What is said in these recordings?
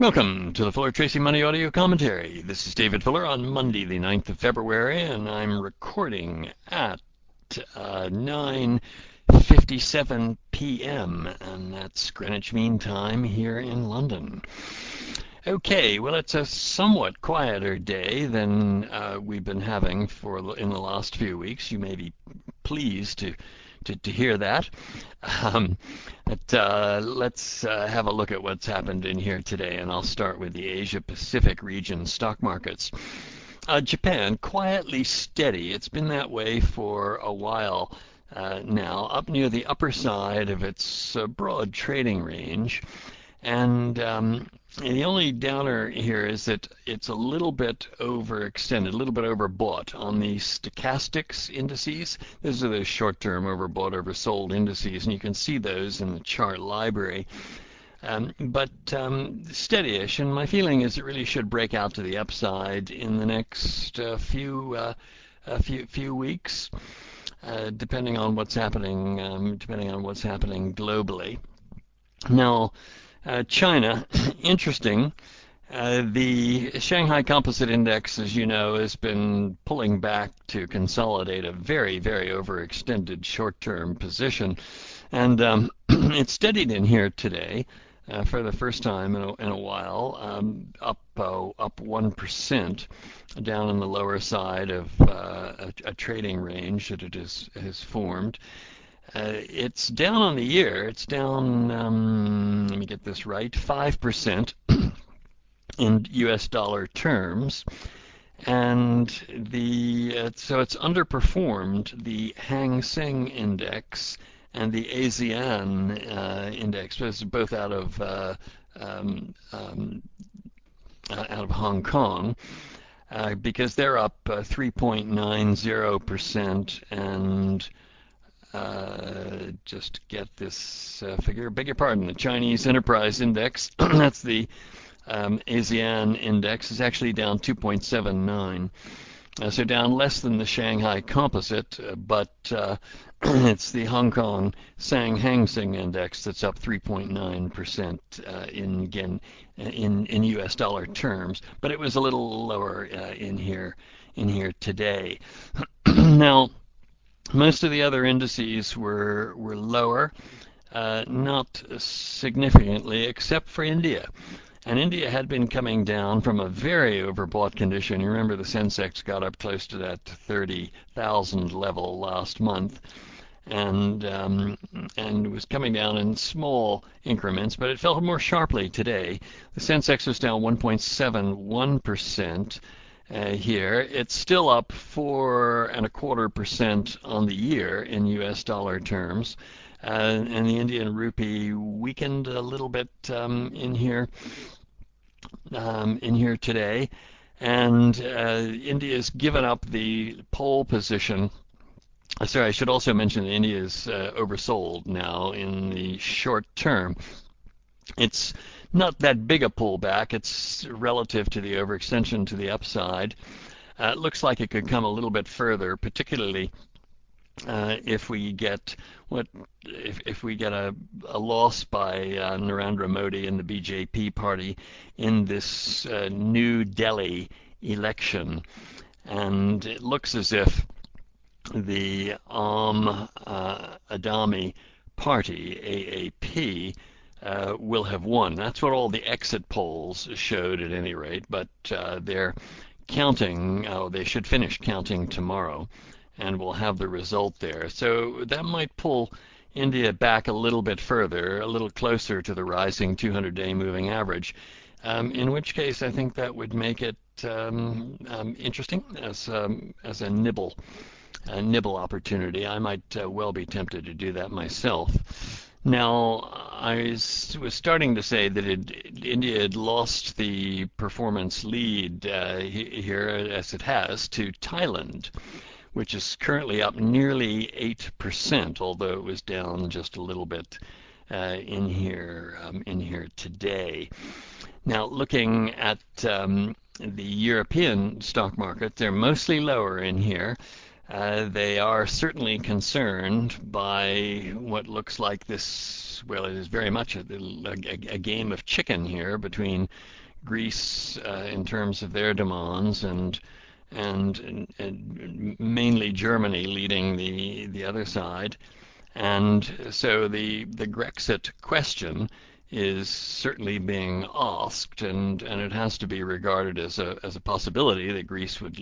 Welcome to the Fuller Tracy Money Audio Commentary. This is David Fuller on Monday, the 9th of February, and I'm recording at 9:57 p.m., and that's Greenwich Mean Time here in London. Okay, well, it's a somewhat quieter day than we've been having in the last few weeks. You may be pleased to hear that. Let's have a look at what's happened in here today, and I'll start with the Asia Pacific region stock markets. Japan, quietly steady. It's been that way for a while now, up near the upper side of its broad trading range. And the only downer here is that it's a little bit overextended, a little bit overbought on the stochastics indices. Those are the short-term overbought, oversold indices, and you can see those in the chart library. But steady-ish, and my feeling is it really should break out to the upside in the next few weeks, depending on what's happening globally. Now, China, interesting. The Shanghai Composite Index, as you know, has been pulling back to consolidate a very, very overextended short-term position, and it steadied in here today for the first time in a while, up 1%, down in the lower side of a trading range that it has formed. It's down on the year. It's down, let me get this right, 5% in US dollar terms. And so it's underperformed the Hang Seng Index and the ASEAN Index, both out of Hong Kong, because they're up 3.90% and just get this figure. Beg your pardon. The Chinese Enterprise Index, that's the ASEAN Index, is actually down 2.79. So down less than the Shanghai Composite, but it's the Hong Kong Hang Seng Index that's up 3.9% in US dollar terms. But it was a little lower in here today. Now, most of the other indices were lower, not significantly, except for India. And India had been coming down from a very overbought condition. You remember the Sensex got up close to that 30,000 level last month, and was coming down in small increments, but it fell more sharply today. The Sensex was down 1.71%. Here, it's still up 4.25% on the year in US dollar terms, and the Indian rupee weakened a little bit in here today, and India's given up the pole position. Sorry, I should also mention that India's oversold now in the short term. It's not that big a pullback. It's relative to the overextension to the upside. It looks like it could come a little bit further, particularly if we get a loss by Narendra Modi and the BJP party in this New Delhi election. And it looks as if the Aam Adami party, AAP, will have won. That's what all the exit polls showed at any rate, but they're counting. They should finish counting tomorrow, and we'll have the result there. So that might pull India back a little bit further, a little closer to the rising 200-day moving average, in which case I think that would make it interesting as a nibble opportunity. I might well be tempted to do that myself. Now, I was starting to say that India had lost the performance lead here, as it has, to Thailand, which is currently up nearly 8%, although it was down just a little bit in here today. Now, looking at the European stock market, they're mostly lower in here. They are certainly concerned by what looks like this well, it is very much a game of chicken here between Greece in terms of their demands and mainly Germany leading the other side. And so the Grexit question is certainly being asked, and it has to be regarded as a possibility that Greece would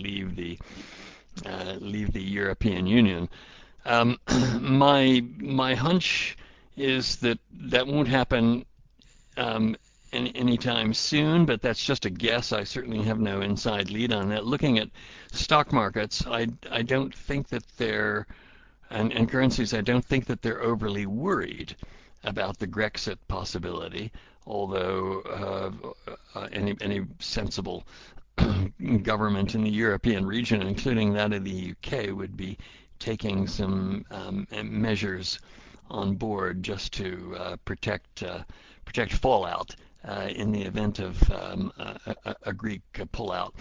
leave the European Union. Um, my hunch is that that won't happen um, anytime soon, but that's just a guess. I certainly have no inside lead on that. Looking at stock markets, I don't think that they're and currencies, I don't think that they're overly worried about the Grexit possibility, although any sensible government in the European region, including that of the UK, would be taking some measures on board just to protect fallout in the event of a Greek pullout.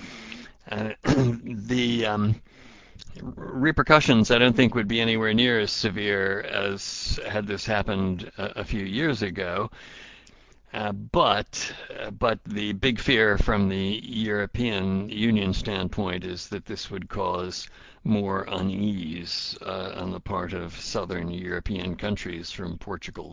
The repercussions I don't think would be anywhere near as severe as had this happened a few years ago. But the big fear from the European Union standpoint is that this would cause more unease on the part of southern European countries, from Portugal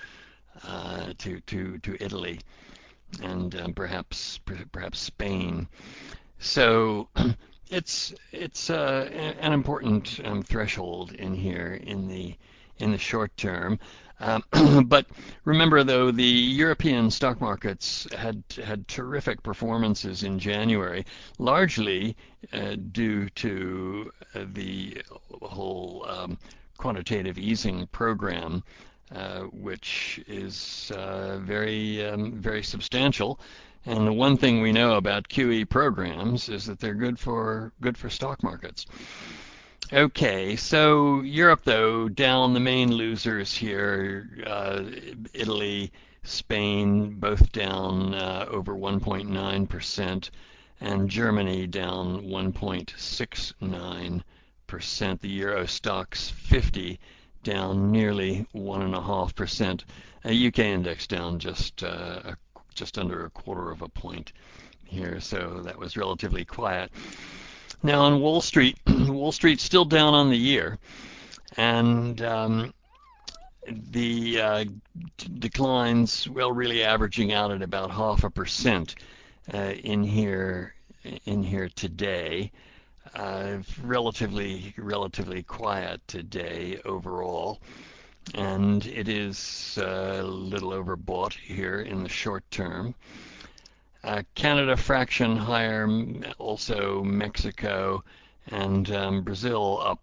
to Italy and perhaps Spain. So it's an important threshold in here in the short term. Um, but remember, though, the European stock markets had terrific performances in January, largely due to the whole quantitative easing program, which is very substantial. And the one thing we know about QE programs is that they're good for stock markets. Okay, so Europe, though, down. The main losers here, Italy, Spain, both down over 1.9%, and Germany down 1.69%. The Euro Stoxx 50 down nearly 1.5%. UK index down just under a quarter of a point here, so that was relatively quiet. Now on Wall Street, Wall Street's still down on the year, and the declines, well, really averaging out at about 0.5% in here today. Relatively quiet today overall, and it is a little overbought here in the short term. Canada fraction higher, also Mexico and Brazil up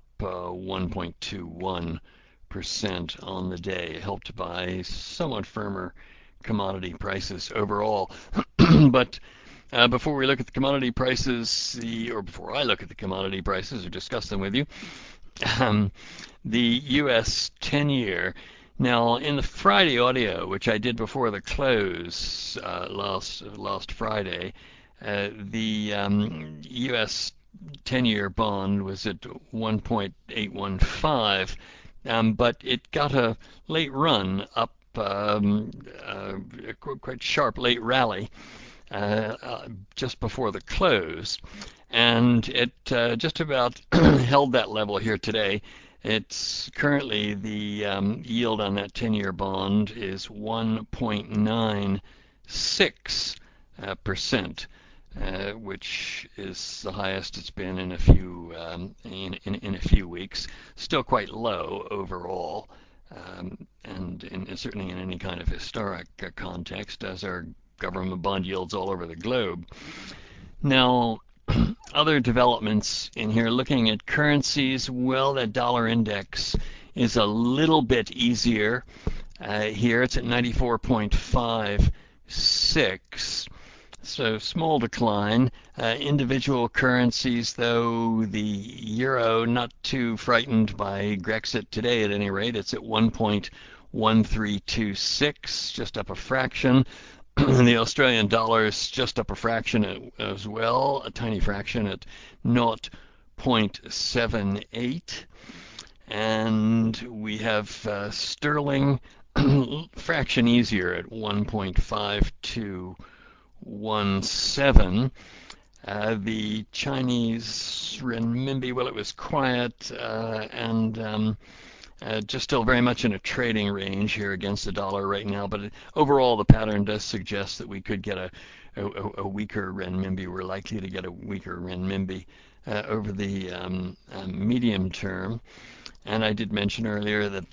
1.21% on the day, helped by somewhat firmer commodity prices overall. But before we look at the commodity prices, or before I look at the commodity prices or discuss them with you, um, the U.S. 10-year. Now, in the Friday audio, which I did before the close last Friday, the U.S. 10-year bond was at 1.815, but it got a late run up, a quite sharp late rally just before the close, and it just about held that level here today. It's currently the yield on that 10-year bond is 1.96%, which is the highest it's been in a few in a few weeks. Still quite low overall, and certainly in any kind of historic context, as are government bond yields all over the globe. Now, other developments in here, looking at currencies, well, that dollar index is a little bit easier. Here it's at 94.56, so small decline. Individual currencies, though, the euro, not too frightened by Grexit today at any rate. It's at 1.1326, just up a fraction. The Australian dollar is just up a fraction as well, a tiny fraction at 0.78. And we have sterling fraction easier at 1.5217. The Chinese renminbi, well, it was quiet and just still very much in a trading range here against the dollar right now. But overall, the pattern does suggest that we could get a weaker renminbi. We're likely to get a weaker renminbi over the medium term. And I did mention earlier that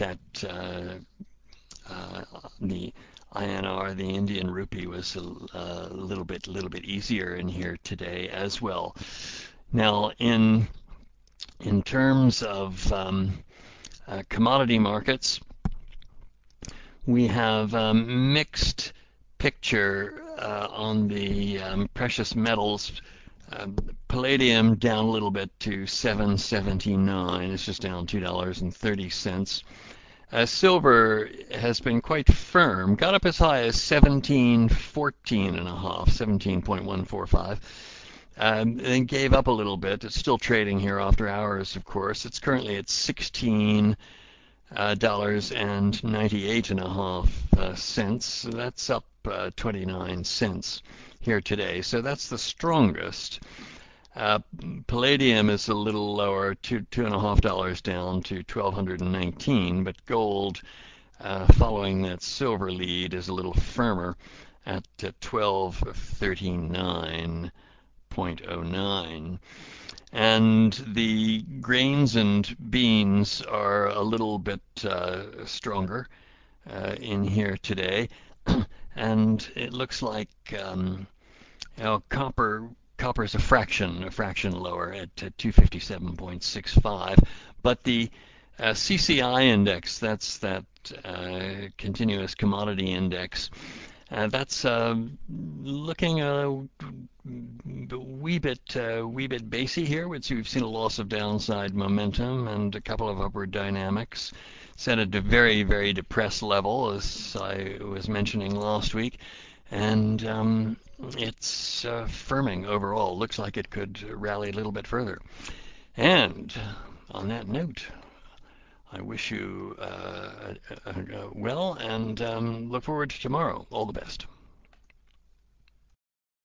the INR, the Indian rupee, was a little bit easier in here today as well. Now, in terms of commodity markets, we have a mixed picture on the precious metals. Palladium down a little bit to 779. It's just down $2.30. Silver has been quite firm, got up as high as 1714 and a half, 17.145. Then gave up a little bit. It's still trading here after hours, of course. It's currently at $16.98.5. So that's up 29 cents here today. So that's the strongest. Palladium is a little lower, $2.50 down to 1,219, but gold, following that silver lead, is a little firmer at 1239.09. And the grains and beans are a little bit stronger in here today, and it looks like copper's a fraction lower at 257.65, but the CCI index, that's that continuous commodity index, that's looking a wee bit basy here. We've seen a loss of downside momentum and a couple of upward dynamics. Set at a very, very depressed level, as I was mentioning last week, and it's firming overall. Looks like it could rally a little bit further. And on that note, I wish you well, and look forward to tomorrow. All the best.